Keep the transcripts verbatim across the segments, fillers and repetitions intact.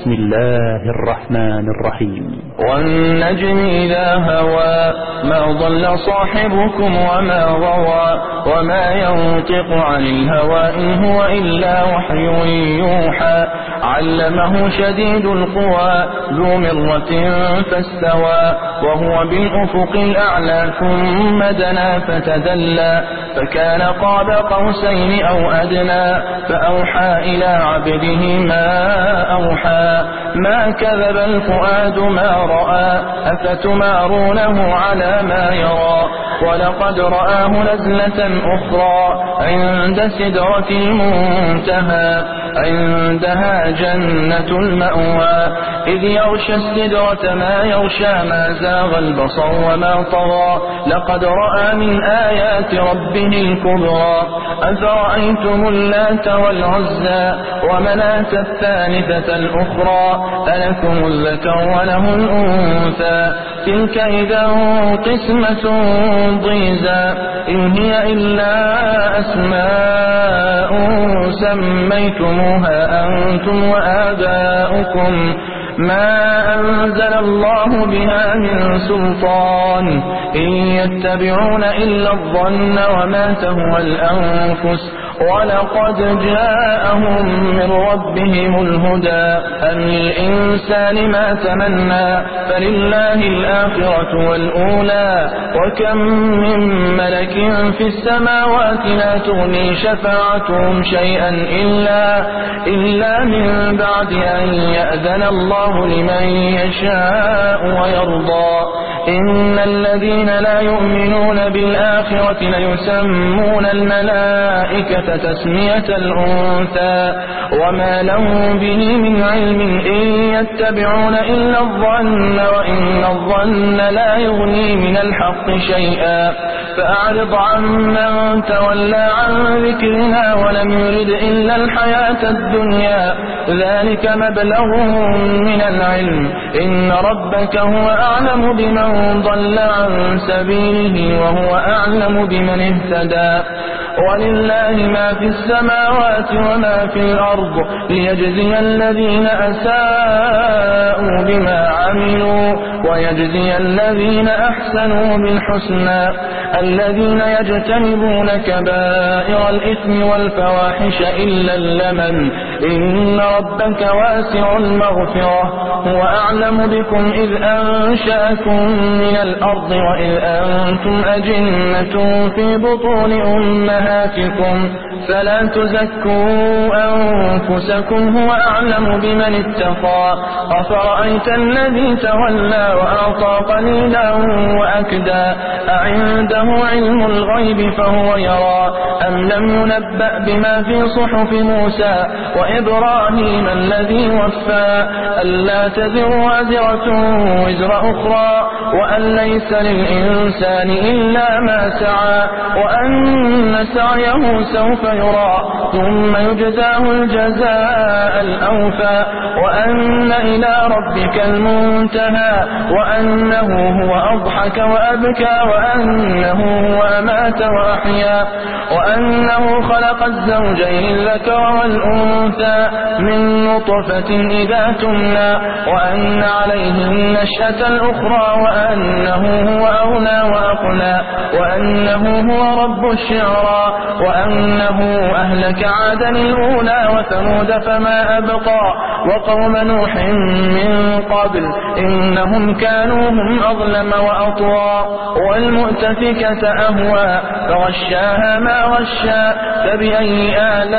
بسم الله الرحمن الرحيم. والنجم إذا هوى ما ضل صاحبكم وما غوى وما ينطق عن الهوى إن هو إلا وحي يوحى علمه شديد القوى ذو مرة فاستوى وهو بالأفق الأعلى ثم دنا فتدلى فكان قاب قوسين أو أدنى فأوحى إلى عبده ما أوحى ما كذب الفؤاد ما رأى أفتمارونه على ما يرى ولقد رآه نزلة أخرى عند سدرة المنتهى عندها جنة المأوى إذ يغشى السدرة ما يغشى ما زاغ البصر وما طغى لقد رأى من آيات ربه الكبرى أفرأيتم اللات والعزى ومناة الثالثة الأخرى ألكم الذكر وله الأنثى تلك إذا قسمة ضيزى إن هي إلا أسماء سميتموها أنتم وآباؤكم ما أنزل الله بها من سلطان إن يتبعون إلا الظن وما تهوى الأنفس ولقد جاءهم من ربهم الهدى أم للإنسان ما تمنى فلله الآخرة والأولى وكم من ملك في السماوات لا تغني شفاعتهم شيئا إلا, إلا من بعد أن يأذن الله لمن يشاء ويرضى إن الذين لا يؤمنون بالآخرة ليسمون الملائكة تسمية الأنثى وما لهم به من علم إن يتبعون إلا الظن وإن الظن لا يغني من الحق شيئا فأعرض عمن تولى عن ذكرنا ولم يرد إلا الحياة الدنيا ذلك مبلغهم من العلم إن ربك هو أعلم بمن ضل عن سبيله وهو أعلم بمن اهتدى ولله ما في السماوات وما في الأرض ليجزي الذين أساءوا بما عملوا ويجزي الذين أحسنوا بالحسنى الذين يجتنبون كبائر الإثم والفواحش إلا اللمن إن ربك واسع المغفرة هو أعلم بكم إذ أنشأكم من الأرض وإذ أنتم أجنة في بطون أمهاتكم فلا تزكوا أنفسكم هو أعلم بمن اتقى أفرأيت الذي تولى وأعطى قليلا وأكدى أعنده علم الغيب فهو يرى أم لم ينبأ بما في صحف موسى وإبراهيم الذي وفى ألا تزر وازرة وزر أخرى وأن ليس للإنسان إلا ما سعى وأن سعيه سوف يرى ثم يجزاه الجزاء الأوفى وأن إلى ربك المنتهى وأنه هو أضحك وأبكى وأنه هو أمات وأحيا وأنه خلق الزوجين الذكر والأنثى من نطفة إذا تمنى وأن عليه النشأة الأخرى وأنه هو أغنى وأقنى وأنه هو رب الشعرى وأنه أهلك عادا الأولى وثمود فما أبقى وقوم نوح من قبل إنهم كانوا هم أظلم وأطغى والمؤتفكة أهوى فغشاها ما غشى فبأي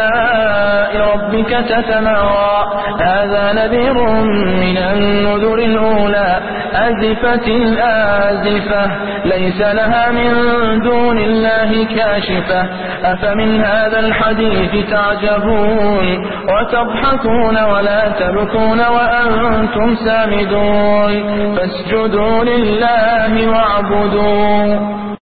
آلاء ربك تتمارى هذا نذير من النذر الأولى أزفت الآزفة ليس لها من دون الله كاشفة أفمن هذا الحديث تعجبون وتضحكون ولا تبكون وأنتم سامدون فاسجدوا لله واعبدوا